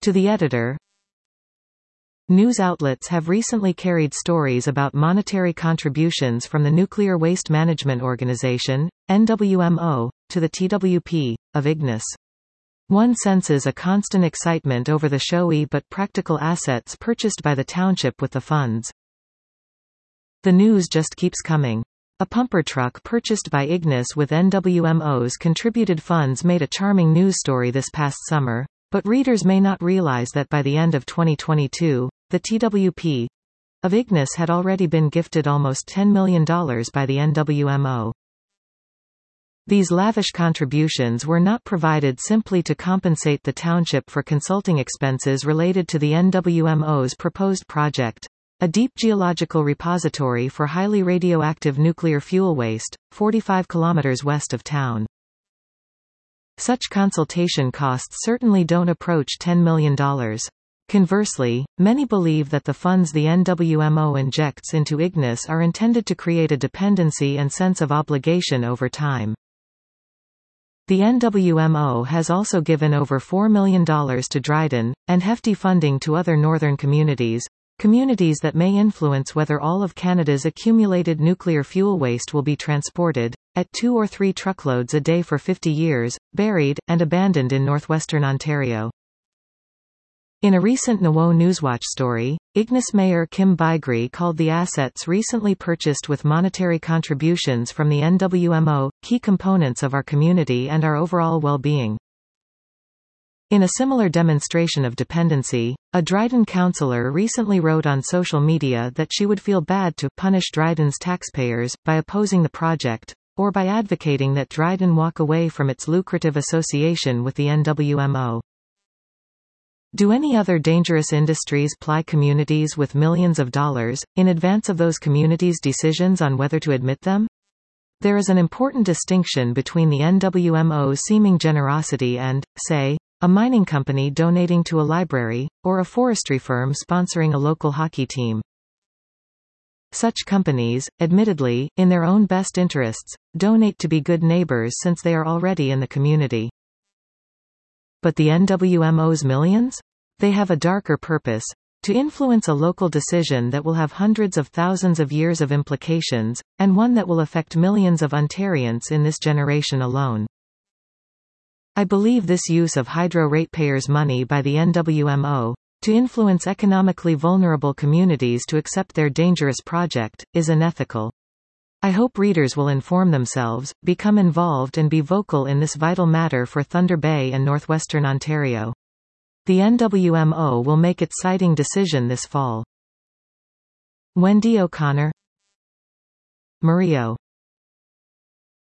To the editor, news outlets have recently carried stories about monetary contributions from the Nuclear Waste Management Organization, NWMO, to the TWP, of Ignis. One senses a constant excitement over the showy but practical assets purchased by the township with the funds. The news just keeps coming. A pumper truck purchased by Ignis with NWMO's contributed funds made a charming news story this past summer, but readers may not realize that by the end of 2022, the TWP of Ignis had already been gifted almost $10 million by the NWMO. These lavish contributions were not provided simply to compensate the township for consulting expenses related to the NWMO's proposed project, a deep geological repository for highly radioactive nuclear fuel waste, 45 kilometers west of town. Such consultation costs certainly don't approach $10 million. Conversely, many believe that the funds the NWMO injects into Ignis are intended to create a dependency and sense of obligation over time. The NWMO has also given over $4 million to Dryden, and hefty funding to other northern communities that may influence whether all of Canada's accumulated nuclear fuel waste will be transported, at 2 or 3 truckloads a day for 50 years, buried, and abandoned in northwestern Ontario. In a recent Nawo Newswatch story, Ignis Mayor Kim Bygre called the assets recently purchased with monetary contributions from the NWMO, key components of our community and our overall well-being. In a similar demonstration of dependency, a Dryden councillor recently wrote on social media that she would feel bad to punish Dryden's taxpayers by opposing the project, or by advocating that Dryden walk away from its lucrative association with the NWMO. Do any other dangerous industries ply communities with millions of dollars, in advance of those communities' decisions on whether to admit them? There is an important distinction between the NWMO's seeming generosity and, say, a mining company donating to a library, or a forestry firm sponsoring a local hockey team. Such companies, admittedly, in their own best interests, donate to be good neighbors since they are already in the community. But the NWMO's millions? They have a darker purpose: to influence a local decision that will have hundreds of thousands of years of implications, and one that will affect millions of Ontarians in this generation alone. I believe this use of hydro ratepayers' money by the NWMO, to influence economically vulnerable communities to accept their dangerous project, is unethical. I hope readers will inform themselves, become involved and be vocal in this vital matter for Thunder Bay and northwestern Ontario. The NWMO will make its siting decision this fall. Wendy O'Connor, Murillo.